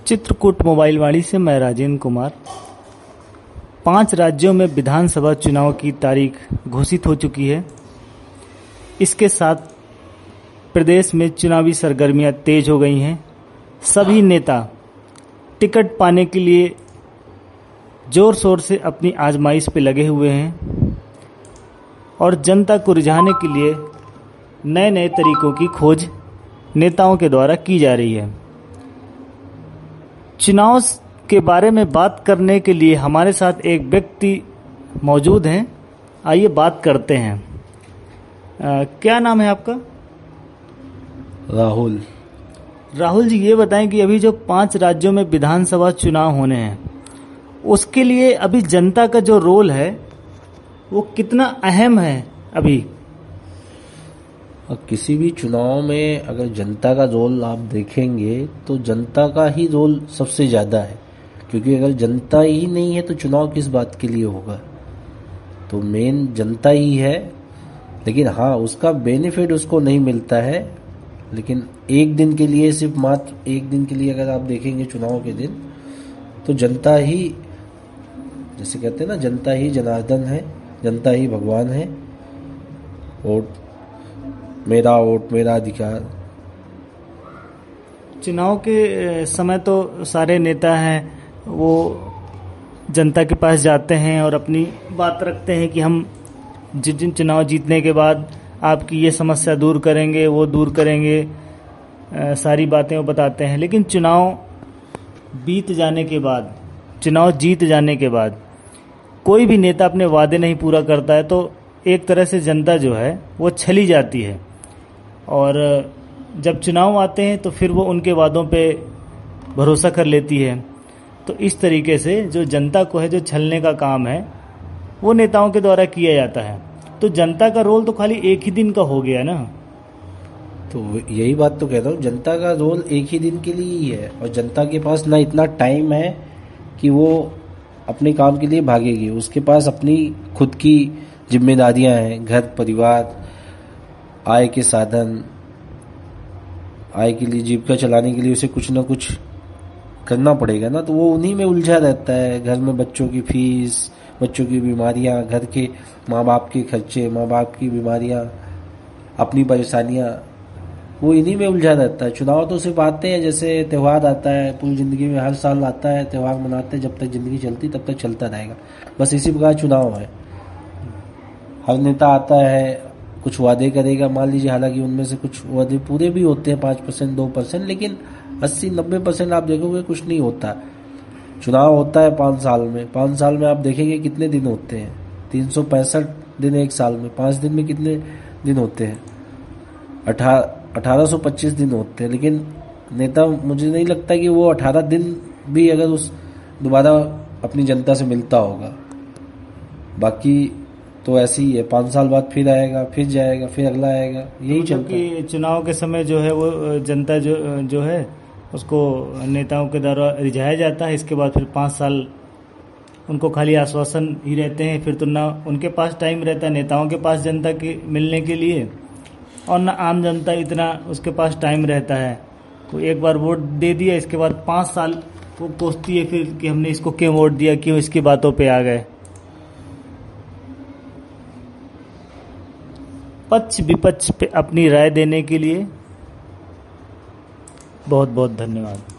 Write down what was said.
Chitrakoot mobile वाणी से मैं राजेंद्र कुमार। 5 राज्यों में विधानसभा चुनाव की तारीख घोषित हो चुकी है। इसके साथ प्रदेश में चुनावी सरगर्मियां तेज हो गई हैं। सभी नेता टिकट पाने के लिए जोर शोर से अपनी आजमाइश पे लगे हुए हैं और जनता को रिझाने के लिए नए नए तरीकों की खोज नेताओं के द्वारा की जा रही है। चुनाव के बारे में बात करने के लिए हमारे साथ एक व्यक्ति मौजूद हैं। आइए बात करते हैं। क्या नाम है आपका? राहुल। राहुल जी, ये बताएं कि अभी जो 5 राज्यों में विधानसभा चुनाव होने हैं, उसके लिए अभी जनता का जो रोल है वो कितना अहम है अभी? किसी भी चुनाव में अगर जनता का रोल आप देखेंगे तो जनता का ही रोल सबसे ज़्यादा है, क्योंकि अगर जनता ही नहीं है तो चुनाव किस बात के लिए होगा। तो मेन जनता ही है, लेकिन हाँ, उसका बेनिफिट उसको नहीं मिलता है। लेकिन एक दिन के लिए, सिर्फ मात्र एक दिन के लिए अगर आप देखेंगे चुनाव के दिन, तो जनता ही, जैसे कहते हैं ना, जनता ही जनार्दन है, जनता ही भगवान है। वोट मेरा, वोट मेरा अधिकार। चुनाव के समय तो सारे नेता हैं वो जनता के पास जाते हैं और अपनी बात रखते हैं कि हम जिन चुनाव जीतने के बाद आपकी ये समस्या दूर करेंगे, वो दूर करेंगे, सारी बातें वो बताते हैं। लेकिन चुनाव बीत जाने के बाद, चुनाव जीत जाने के बाद कोई भी नेता अपने वादे नहीं पूरा करता है, तो एक तरह से जनता जो है वो छली जाती है। और जब चुनाव आते हैं तो फिर वो उनके वादों पे भरोसा कर लेती है। तो इस तरीके से जो जनता को है, जो छलने का काम है, वो नेताओं के द्वारा किया जाता है। तो जनता का रोल तो खाली एक ही दिन का हो गया ना। तो यही बात तो कह रहा हूँ, जनता का रोल एक ही दिन के लिए ही है और जनता के पास ना इतना टाइम है कि वो अपने काम के लिए भागेगी। उसके पास अपनी खुद की जिम्मेदारियां हैं, घर परिवार, आय के साधन, आय के लिए, जीविका चलाने के लिए उसे कुछ ना कुछ करना पड़ेगा ना। तो वो उन्हीं में उलझा रहता है। घर में बच्चों की फीस, बच्चों की बीमारियां, घर के माँ बाप के खर्चे, माँ बाप की बीमारियां, अपनी परेशानियां, वो इन्हीं में उलझा रहता है। चुनाव तो सिर्फ आते हैं, जैसे त्यौहार आता है, पूरी जिंदगी में हर साल आता है, त्यौहार मनाते हैं, जब तक जिंदगी चलती तब तक चलता रहेगा। बस इसी प्रकार चुनाव है। हर नेता आता है, कुछ वादे करेगा, मान लीजिए, हालांकि उनमें से कुछ वादे पूरे भी होते हैं, 5%, 2%, लेकिन 80-90% आप देखोगे कुछ नहीं होता। चुनाव होता है 5 साल में। 5 साल में आप देखेंगे कितने दिन होते हैं? 365 दिन एक साल में। 5 दिन में कितने दिन होते हैं? 1825 दिन होते हैं। लेकिन नेता, मुझे नहीं लगता कि वो 18 दिन भी अगर उस दोबारा अपनी जनता से मिलता होगा। बाकी तो ऐसे ही है, 5 साल बाद फिर आएगा, फिर जाएगा, फिर अगला आएगा, यही चलता है। चुनाव के समय जो है वो जनता जो है उसको नेताओं के द्वारा रिझाया जाता है। इसके बाद फिर 5 साल उनको खाली आश्वासन ही रहते हैं। फिर तो ना उनके पास टाइम रहता है नेताओं के पास जनता के मिलने के लिए, और ना आम जनता इतना उसके पास टाइम रहता है। तो एक बार वोट दे दिया, इसके बाद 5 साल वो कोसती है फिर कि हमने इसको क्यों वोट दिया, क्यों इसकी बातों पे आ गए। पक्ष विपक्ष पे अपनी राय देने के लिए बहुत बहुत धन्यवाद।